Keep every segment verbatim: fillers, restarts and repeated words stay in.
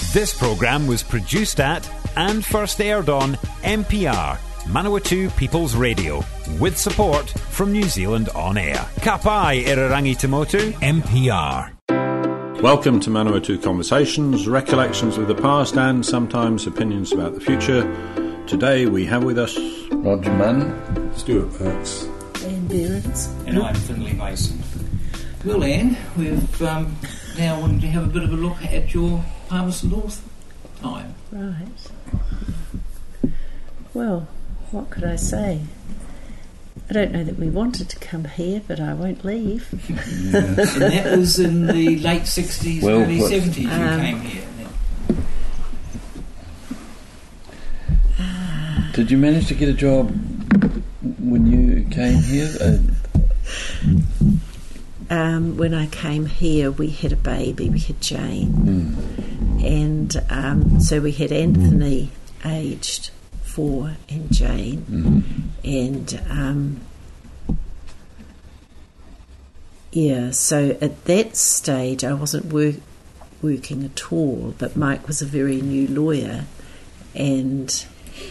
This programme was produced at and first aired on M P R, Manawatu People's Radio, with support from New Zealand On Air. Ka pai Irarangi Tamotu, M P R. Welcome to Manawatu Conversations, recollections of the past and sometimes opinions about the future. Today we have with us Roger Munn, Stuart Perks, Anne Behrens, and I'm Finlay Mason. Well, Anne, we've um, now wanted to have a bit of a look at your Palmerston North time. Right. Well, what could I say? I don't know that we wanted to come here, but I won't leave. Yeah. And that was in the late sixties, well, early what, seventies you um, came here. Uh, Did you manage to get a job when you came here? Uh, um, when I came here, we had a baby, we had Jane. mm. And um, so we had Anthony aged four and Jane. mm. And um, yeah, so at that stage I wasn't work, working at all, but Mike was a very new lawyer, and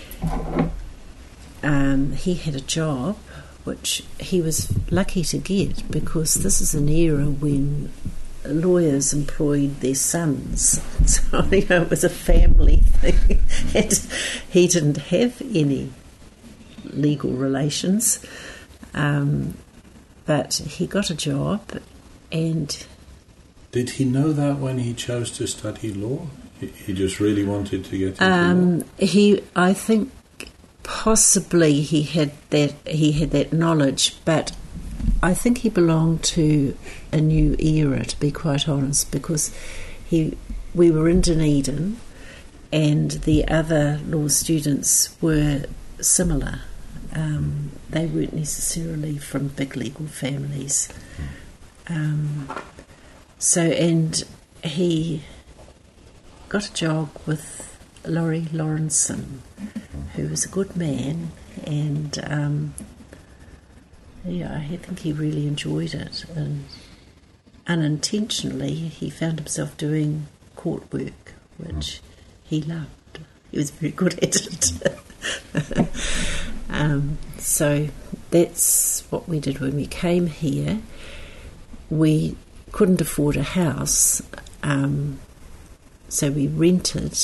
um, he had a job which he was lucky to get, because this is an era when lawyers employed their sons, so you know, it was a family thing. And he didn't have any legal relations, um, but he got a job. And did he know that when he chose to study law? He, he just really wanted to get into um, law? He, I think, possibly he had that he had that knowledge, but I think he belonged to a new era, to be quite honest, because he we were in Dunedin, and the other law students were similar. Um, they weren't necessarily from big legal families. Um, so, and he got a job with Laurie Lawrenson, who was a good man, and um, yeah, I think he really enjoyed it, and unintentionally he found himself doing court work, which he loved. He was very good at it. um, so that's what we did when we came here. We couldn't afford a house, um, so we rented,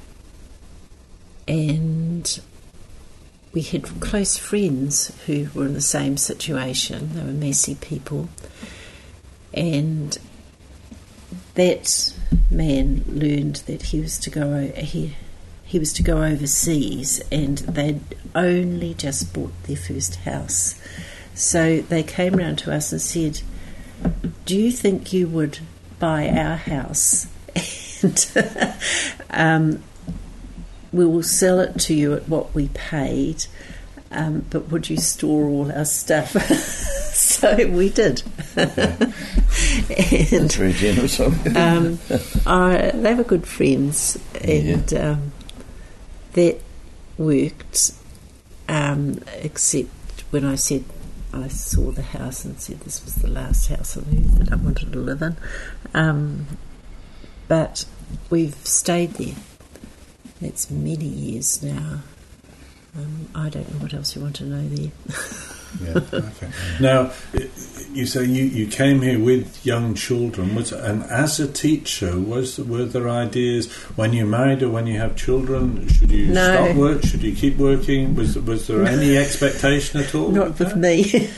and we had close friends who were in the same situation. They were Massey people, and that man learned that he was to go he he was to go overseas, and they'd only just bought their first house. So they came round to us and said, "Do you think you would buy our house? And um, we will sell it to you at what we paid, um, but would you store all our stuff?" So we did. Okay. And, that's very generous of you. um, I, they were good friends, and Yeah. um, that worked, um, except when I said, I saw the house and said this was the last house on earth that I wanted to live in. Um, but we've stayed there. That's many years now. Um, I don't know what else you want to know there. Yeah, okay. Now, you say you, you came here with young children, was, and as a teacher, was were there ideas when you married or when you have children? Should you No. stop work? Should you keep working? Was was there any expectation at all? Not with me.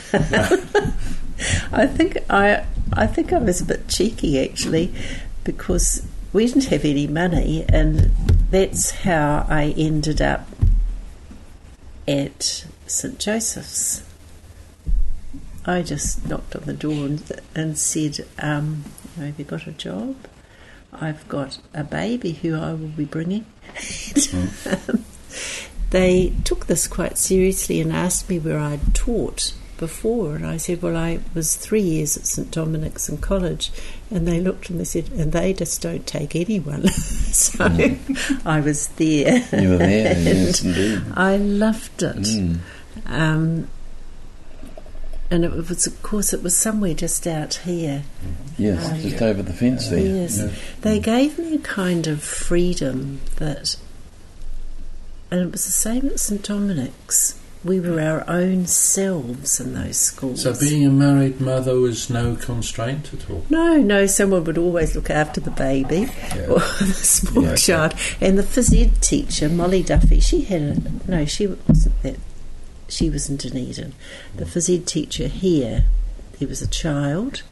I think I I think I was a bit cheeky, actually, because we didn't have any money, and that's how I ended up at St Joseph's. I just knocked on the door and, and said, um, "Have you got a job? I've got a baby who I will be bringing." um, they took this quite seriously and asked me where I'd taught before, and I said, "Well, I was three years at St Dominic's in college," and they looked and they said, "And they just don't take anyone." So mm. I was there. You were there, yes, indeed. I loved it. Mm. Um, and it was, of course, it was somewhere just out here. Yes, Um, just over the fence there. Yes, Yeah. they gave me a kind of freedom that, and it was the same at St Dominic's. We were our own selves in those schools. So being a married mother was no constraint at all? No, no, someone would always look after the baby Yeah. or the small Yeah, okay. child. And the phys ed teacher, Molly Duffy, she had a, no, she wasn't that, she was in Dunedin. The phys ed teacher here, there was a child,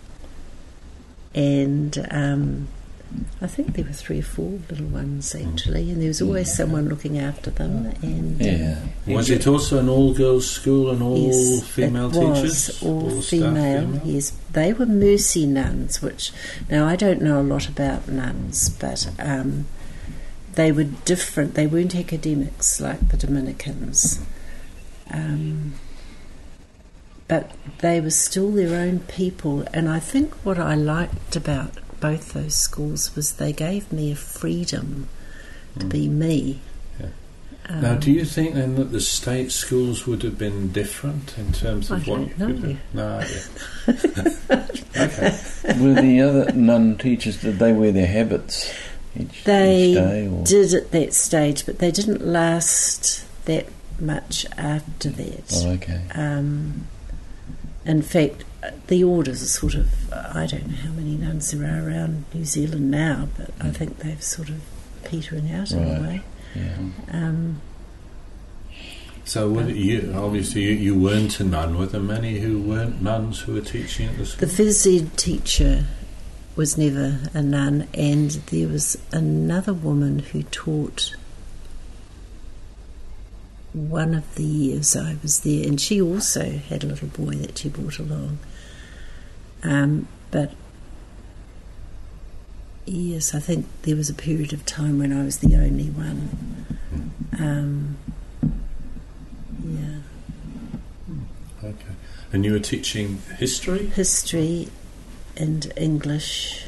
and um, I think there were three or four little ones actually, and there was always someone looking after them. And Yeah. Was it also an all-girls school and all yes, female it was teachers? all staff female. Yes, they were Mercy nuns. Which now I don't know a lot about nuns, but um, they were different. They weren't academics like the Dominicans, um, but they were still their own people. And I think what I liked about both those schools was they gave me a freedom to be me. Yeah. Um, Now, do you think then that the state schools would have been different in terms of I what don't you know. could do? No idea. Okay. Were the other nun teachers, did they wear their habits each, They each day? Or? did at that stage, but they didn't last that much after that. Oh, okay. Um, in fact, the orders are sort of, I don't know how many nuns there are around New Zealand now, but I think they've sort of petering out in a Right. way. Yeah. Um, So were you, obviously you, you weren't a nun. Were there many who weren't nuns who were teaching at the school? the phys ed teacher was never a nun, and there was another woman who taught one of the years I was there, and she also had a little boy that she brought along. Um, but yes, I think there was a period of time when I was the only one. Um, yeah, Okay. And you were teaching history? history and English.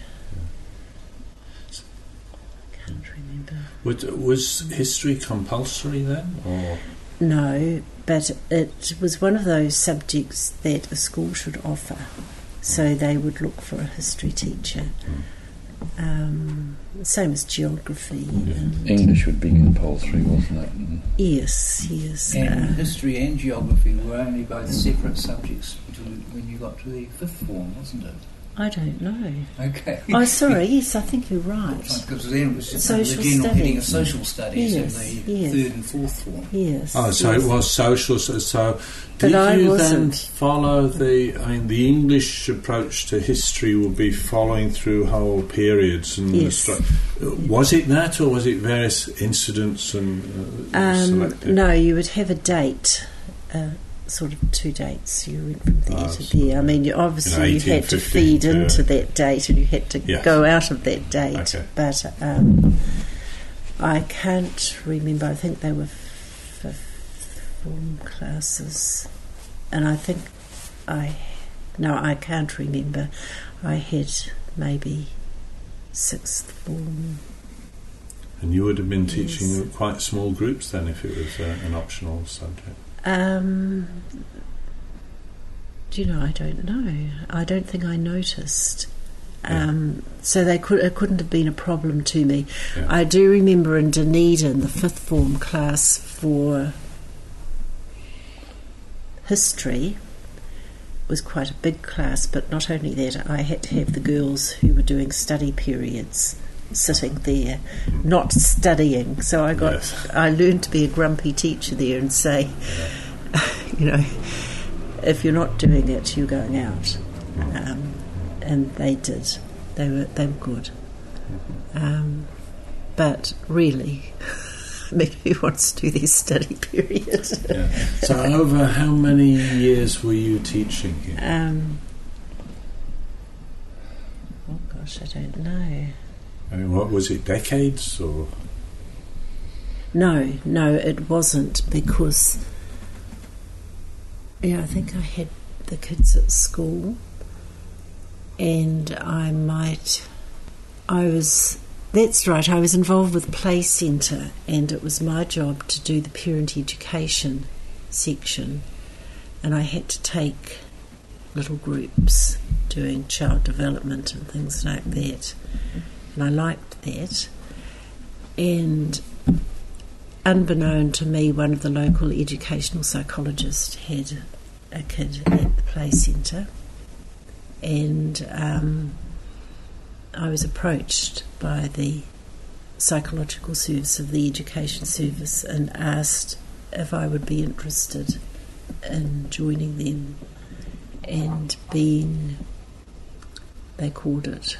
I can't remember. Was, was history compulsory then? Or No, but it was one of those subjects that a school should offer. So they would look for a history teacher. Um, same as geography. And English would be compulsory, wasn't it? And yes, yes. And uh, history and geography were only both separate subjects until when you got to the fifth form, wasn't it? I don't know. Okay. Oh, sorry, yes, I think you're right. Because then it was just Social the general heading of studies. social studies Yes, in the yes. third and fourth form. Yes. oh, so yes. it was social. So, so But did I you wasn't. then follow the? I mean, the English approach to history would be following through whole periods and the Yes. stru- was it that, or was it various incidents and uh, Um, selected? no, you would have a date, uh, sort of two dates. You went from there Ah, to so, there. I mean, you, obviously you know, you eighteen, had to fifteen feed to- into that date and you had to Yes. go out of that date. Okay. But um, I can't remember. I think they were fifth form classes. And I think I... No, I can't remember. I had maybe sixth form. And you would have been teaching Yes. quite small groups then, if it was uh, an optional subject. Um, do you know? I don't know. I don't think I noticed. Um, so they could it couldn't have been a problem to me. Yeah. I do remember in Dunedin, the fifth form class for history was quite a big class, but not only that, I had to have the girls who were doing study periods sitting there, not studying. So I got, Yes. I learned to be a grumpy teacher there and say, you know, if you're not doing it, you're going out. Um, and they did. They were they were good. Um, but really, I mean, who wants to do this study period? Yeah. So over how many years were you teaching here? Um, oh gosh, I don't know. I mean, what was it, decades or? No, no, it wasn't, because yeah, I think I had the kids at school, and I might, I was, that's right, I was involved with Play Centre, and it was my job to do the parent education section, and I had to take little groups doing child development and things like that. And I liked that. And unbeknown to me, one of the local educational psychologists had a kid at the play centre, and um, I was approached by the psychological service of the education service and asked if I would be interested in joining them and being, they called it,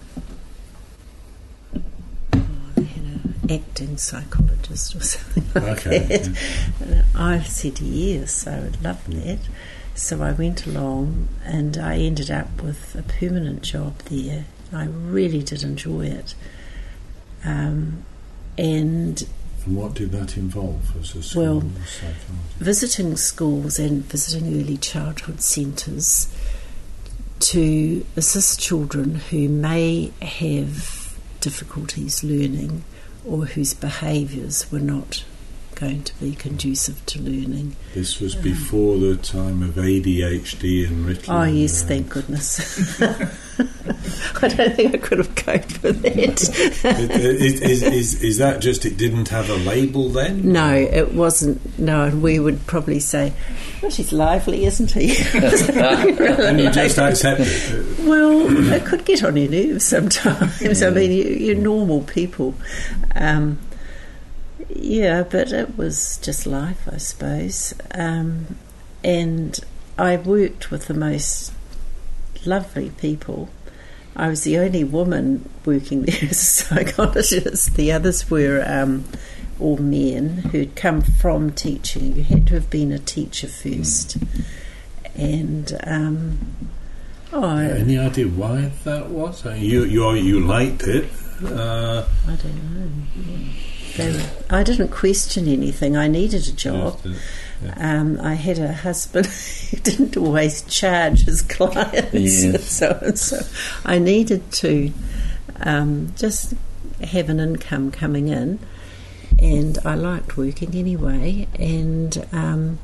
oh, they had an acting psychologist or something like Okay, that. yeah. And I said yes, I would love that. So I went along and I ended up with a permanent job there. I really did enjoy it. Um, and And what did that involve as a school Well, psychologist? visiting schools and visiting early childhood centres to assist children who may have difficulties learning or whose behaviours were not going to be conducive to learning. This was before the time of A D H D and Ritalin. Oh yes, uh, thank goodness. I don't think I could have coped with that. is, is, is, is that just it didn't have a label then? No, it wasn't. No, and we would probably say, well, she's lively, isn't he? And you just accept it. Well, it could get on your nerves sometimes. I mean, you, you're normal people. Um, yeah, but it was just life, I suppose. Um, and I worked with the most lovely people. I was the only woman working there as a psychologist. The others were um, all men who'd come from teaching. You had to have been a teacher first. And um, oh, Any idea why that was? I mean, you you you liked it. Uh, I don't know. Yeah. They were, I didn't question anything. I needed a job. just, uh, Um, I had a husband who didn't always charge his clients, Yes. and so and so. I needed to um, just have an income coming in, and I liked working anyway. And um,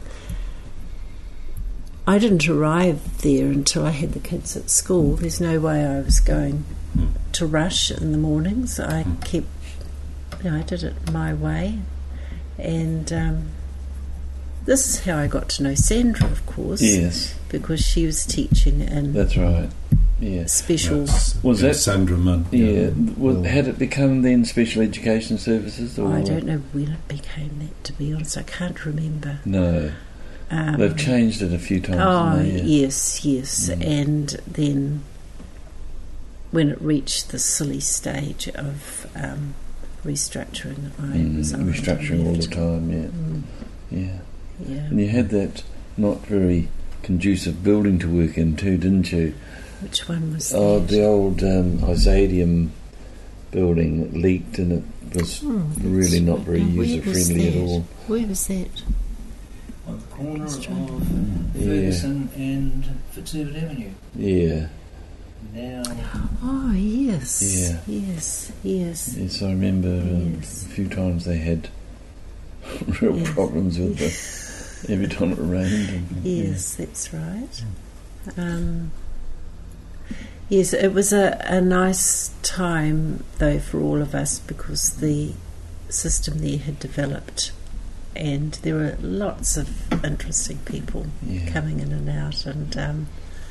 I didn't arrive there until I had the kids at school. There's no way I was going to rush in the mornings. I kept, you know, I did it my way, and. Um, This is how I got to know Sandra, of course. Yes, Because she was teaching in that's right. Yeah. special. that's- Was yeah, that- Sandra Munn? Yeah. Was, Well, had it become then special education services? Or I don't know when it became that, to be honest. I can't remember. No. Um, They've changed it a few times. Oh, haven't they? Yeah. yes, yes. Mm. And then when it reached the silly stage of um, restructuring, I Mm, resigned. restructuring all the and time, yeah. Mm, Yeah. yeah. And you had that not very conducive building to work in too, didn't you? Which one was Oh, that? the old um, Isadium building that leaked, and it was Oh, that's really not very right. Where user was friendly at that? all. Where was that? On the corner Let's of try. Ferguson and Fitzherbert Avenue. Yeah. Now, Oh, yes. Yeah. Yes, yes. Yes, I remember um, Yes. a few times they had real Yes. problems with the every time it rained. And, Yes, that's right. Um, yes, it was a, a nice time, though, for all of us, because the system there had developed and there were lots of interesting people Yeah. coming in and out. And um,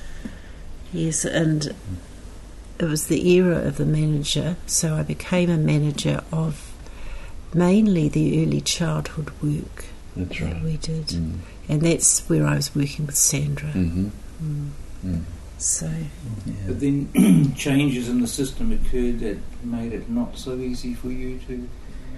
yes, and it was the era of the manager, so I became a manager of mainly the early childhood work That's that right. we did. Mm. And that's where I was working with Sandra. Mm-hmm. Mm. Mm. So, Yeah. but then changes in the system occurred that made it not so easy for you to.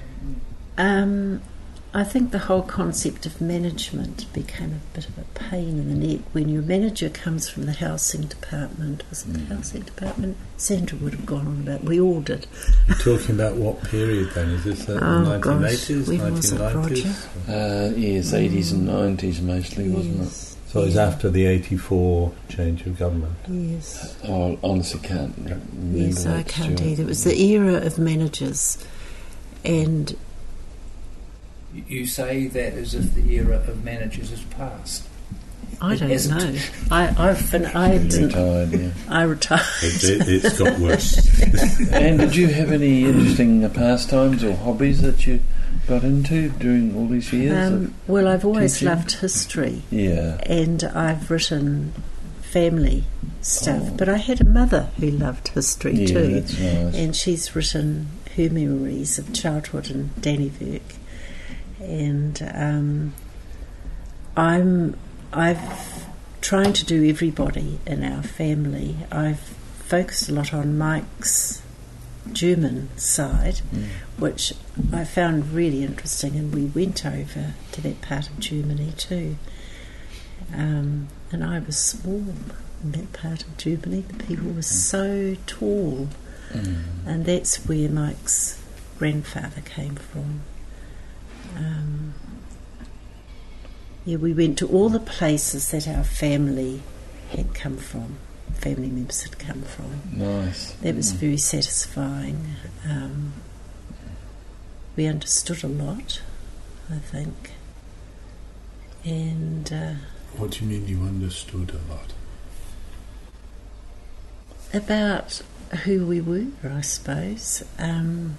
um, I think the whole concept of management became a bit of a pain in the neck when your manager comes from the housing department. Was it the Mm. housing department? Sandra would have gone on about. We all did. You're talking about what period then? Is this the Oh, nineteen gosh. eighties, When was it, nineteen nineties? Roger? Uh, yes, eighties and nineties mostly, wasn't Yes. So it's after the eighty-four change of government. Yes. it? Oh, I honestly can't remember. Yes, I that, can't Stuart. either. It was the era of managers, and You say that as if the era of managers has passed. I It don't hasn't. know. I, I've fin- I didn't. Retired, yeah. I retired. It, it, it's got worse. And did you have any interesting uh, pastimes or hobbies that you got into during all these years? Um, of well, I've always teaching? loved history, Yeah. and I've written family stuff. Oh. But I had a mother who loved history Yeah, too, that's nice. and she's written her memories of childhood in Dannyvirk. And um, I'm I've trying to do everybody in our family. I've focused a lot on Mike's German side, Mm. which I found really interesting, and we went over to that part of Germany too. Um, and I was small in that part of Germany. The people were so tall, Mm. and that's where Mike's grandfather came from. Um, yeah, we went to all the places that our family had come from, family members had come from. Nice. That was Mm. very satisfying. Um, we understood a lot, I think. And uh, What do you mean you understood a lot? about who we were, I suppose. Um,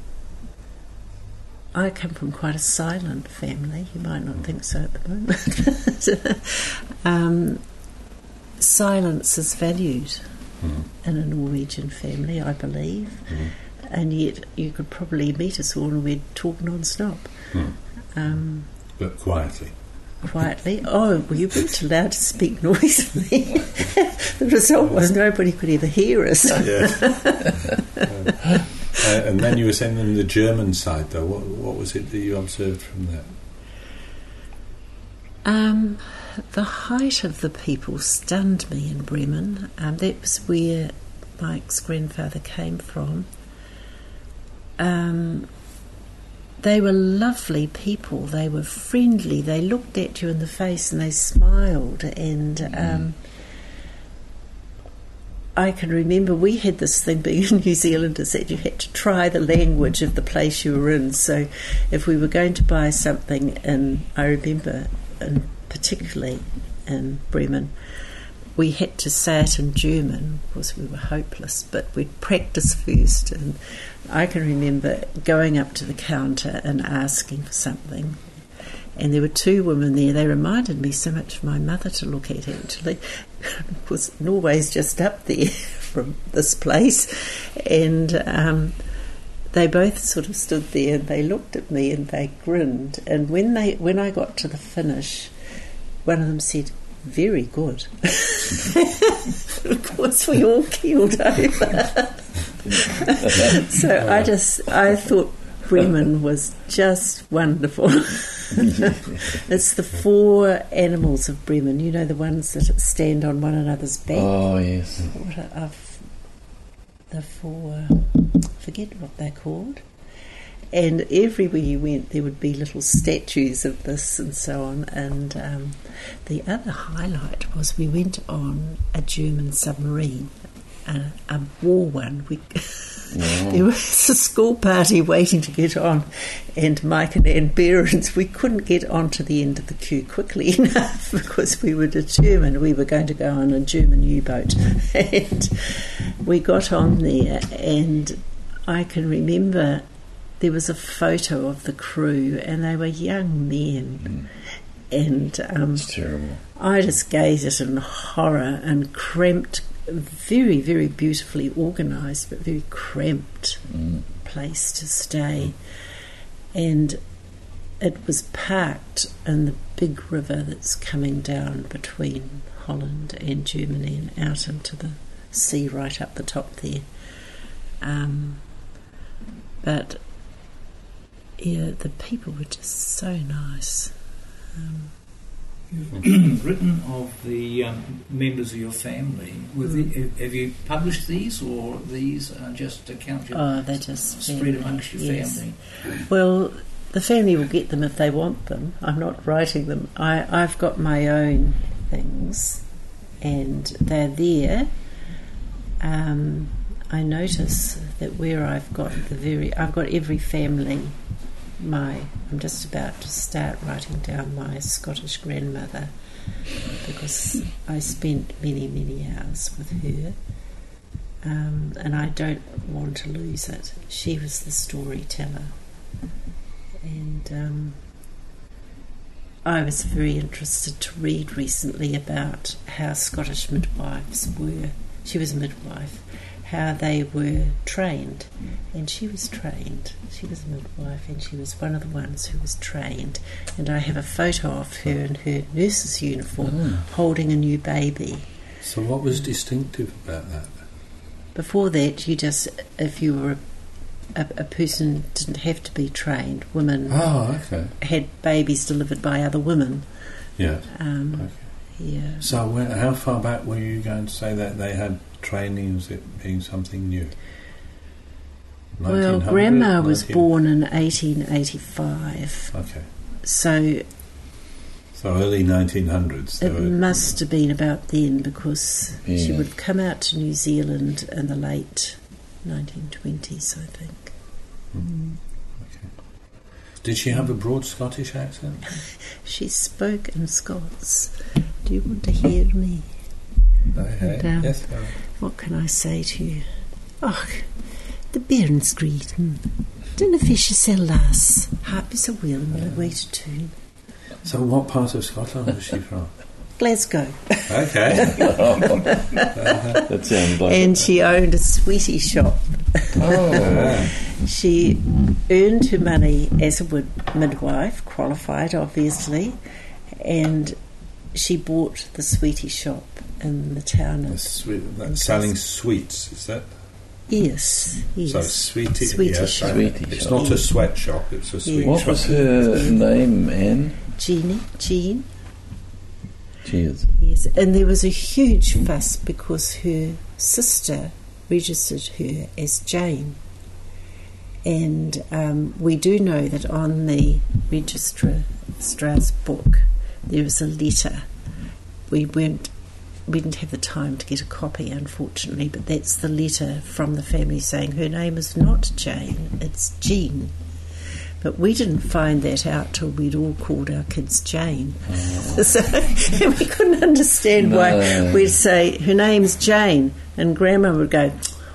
I come from quite a silent family. You might not think so at the moment. um, silence is valued Mm. in a Norwegian family, I believe. Mm. And yet you could probably meet us all and we'd talk non-stop. Mm. Um, But quietly. quietly. Oh, well, you weren't allowed to speak noisily. The result was nobody could ever hear us. Yeah. Uh, and then you were saying on the German side, though, what, what was it that you observed from that? Um, the height of the people stunned me in Bremen. Um, that was where Mike's grandfather came from. Um, they were lovely people. They were friendly. They looked at you in the face and they smiled. And um, I can remember we had this thing being in New Zealanders that you had to try the language of the place you were in. So if we were going to buy something, and I remember in, particularly in Bremen, we had to say it in German because we were hopeless, but we'd practice first. And I can remember going up to the counter and asking for something. And there were two women there. They reminded me so much of my mother to look at, actually, because Norway's just up there from this place. And um, they both sort of stood there and they looked at me and they grinned. And when they when I got to the finish, one of them said, "Very good." Of course, we all keeled over. So I just I thought Bremen was just wonderful. It's the four animals of Bremen, you know, the ones that stand on one another's back. Oh, yes. What are, I've, the four, forget what they're called. And everywhere you went, there would be little statues of this and so on. And um, the other highlight was we went on a German submarine, a, a war one. We, Wow. There was a school party waiting to get on, and Mike and Anne Behrens, we couldn't get onto the end of the queue quickly enough because we were determined we were going to go on a German U-boat. And we got on there, and I can remember there was a photo of the crew, and they were young men. Mm. And um, It's terrible. I just gazed at it in horror and cramped, very, very beautifully organised, but very cramped Mm. place to stay. And it was parked in the big river that's coming down between Holland and Germany and out into the sea right up the top there. Um, but, yeah, the people were just so nice. Um, You've written of the um, members of your family. Were the, have you published these, or these are just accounts you oh, they're just spread family, amongst your yes. family? Well, the family will get them if they want them. I'm not writing them. I, I've got my own things, and they're there. Um, I notice that where I've got the very, I've got every family. My, I'm just about to start writing down my Scottish grandmother, because I spent many, many hours with her, um, and I don't want to lose it. She was the storyteller, and um, I was very interested to read recently about how Scottish midwives were. She was a midwife. How they were trained, and she was trained. She was a midwife, and she was one of the ones who was trained. And I have a photo of her in her nurse's uniform, Oh. holding a new baby. So what was distinctive about that? Before that, you just, if you were a, a, a person, didn't have to be trained. Women Oh, okay. had babies delivered by other women. Yeah. Um, Okay. Yeah. So where, how far back were you going to say that they had training as it being something new? Well, nineteen hundred, Grandma was nineteen born in eighteen eighty-five, Okay. so So early nineteen hundreds. it must have been about then, because she Yeah. would have come out to New Zealand in the late nineteen twenties, I think. Mm. Did she have a broad Scottish accent? She spoke in Scots. Do you want to hear me? Okay. And, um, Yes. What can I say to you? Och, the bairn's greeting. Dinna fish yourself, lass. Happy so well in the way to tune. So what part of Scotland was she from? Glasgow. Okay. That sounds like And she owned a sweetie shop. oh, She earned her money as a wood midwife, qualified obviously, and she bought the sweetie shop in the town The of... sweet, that's selling sweets, is that? Yes, yes. So sweetie, Sweetie yes, shop. okay. Sweetie It's shop. not a sweat shop, it's a sweet what shop. was her name, Anne? Jeannie, Jean. Cheers. Yes, and there was a huge fuss because her sister registered her as Jane. And um, we do know that on the registrar's book there is a letter. We weren't, we didn't have the time to get a copy, unfortunately, but that's the letter from the family saying her name is not Jane, it's Jean. But we didn't find that out till we'd all called our kids Jane. Oh. So, and we couldn't understand No. why we'd say, her name's Jane, and Grandma would go,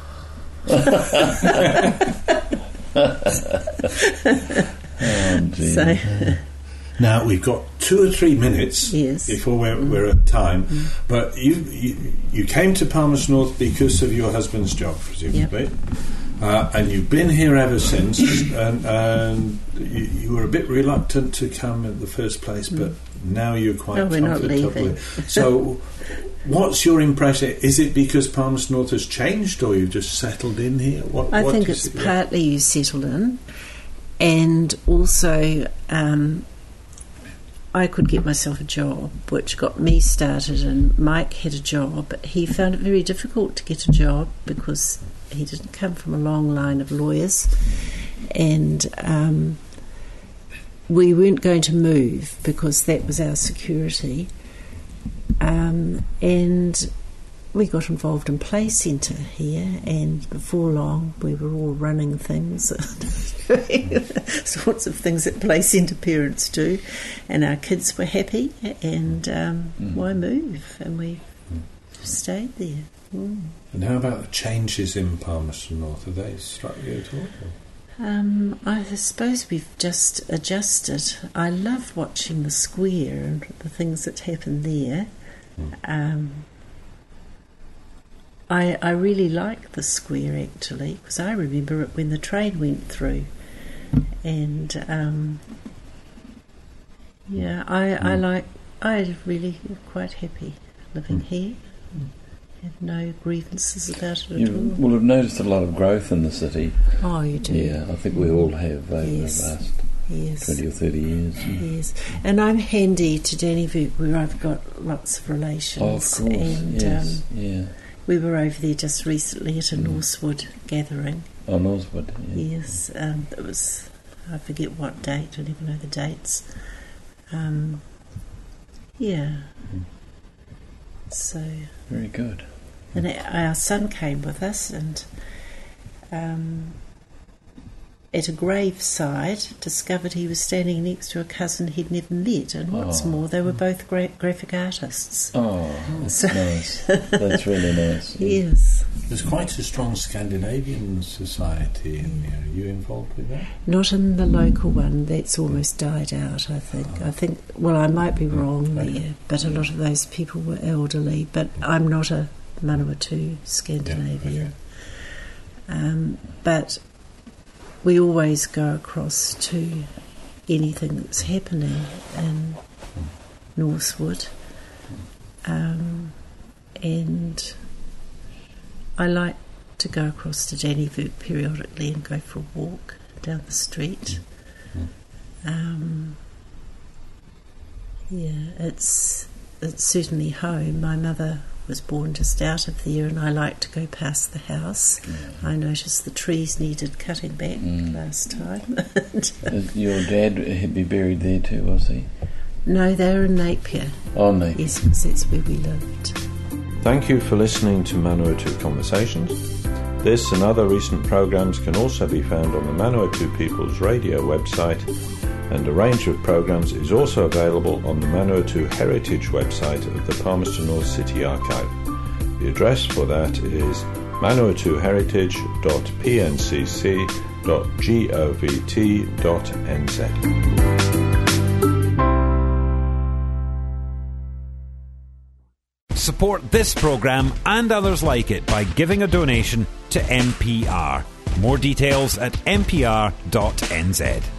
Oh, gee. so, Now we've got two or three minutes Yes. before we're, we're at time, but you, you you came to Palmerston North because of your husband's job, presumably, uh, and you've been here ever since. and and you, you were a bit reluctant to come in the first place, but now you're quite No, we're not comfortably. leaving. So, what's your impression? Is it because Palmerston North has changed, or you've just settled in here? What, I what think is it's it? partly you settle in, and also um, I could get myself a job, which got me started, and Mike had a job, but he found it very difficult to get a job because he didn't come from a long line of lawyers, and um, we weren't going to move because that was our security, um, and we got involved in Play Centre here, and before long we were all running things, doing sorts of things that Play Centre parents do, and our kids were happy, and um, Mm. why move? And we stayed there. Mm. And how about the changes in Palmerston North? Have they struck you at all? Um, I suppose we've just adjusted. I love watching the square and the things that happen there. Mm. Um, I, I really like the square actually, because I remember it when the train went through, and um, yeah, I, I Mm. like. I really am quite happy living here. Have no grievances about it at You all. will have noticed a lot of growth in the city. Oh, you do. Yeah, I think we all have over Yes. the last Yes. twenty or thirty years. Yes, and I'm handy to Dannyville where I've got lots of relations. Oh, of course, And yes, um, yeah. we were over there just recently at a Mm. Norsewood gathering. Oh, Norsewood, yeah. Yes, um, it was, I forget what date, I never know the dates. Um, yeah, Mm. so, Very good. and our son came with us, and um, at a graveside, discovered he was standing next to a cousin he'd never met, and what's Oh. more, they were both gra- graphic artists. Oh, that's So- nice. That's really nice. Yes. There's quite a strong Scandinavian society in there. Are you involved with that? Not in the local one, that's almost died out, I think. I think, well, I might be wrong there, but a lot of those people were elderly, but I'm not a Manawatu Scandinavian. Um, but we always go across to anything that's happening in Northwood. Um, and I like to go across to Dannyvoot periodically and go for a walk down the street. Um, yeah, it's it's certainly home. My mother was born just out of there, and I like to go past the house. Yeah. I noticed the trees needed cutting back Mm. last time. Is your dad he'd be buried there too, was he? No, they were in Napier. Oh, no. Yes, because that's where we lived. Thank you for listening to Manawatu Conversations. This and other recent programs can also be found on the Manawatu People's Radio website, and a range of programs is also available on the Manawatu Heritage website of the Palmerston North City Archive. The address for that is manawatu heritage dot p n c c dot govt dot n z. Support this programme and others like it by giving a donation to M P R. More details at m p r dot n z.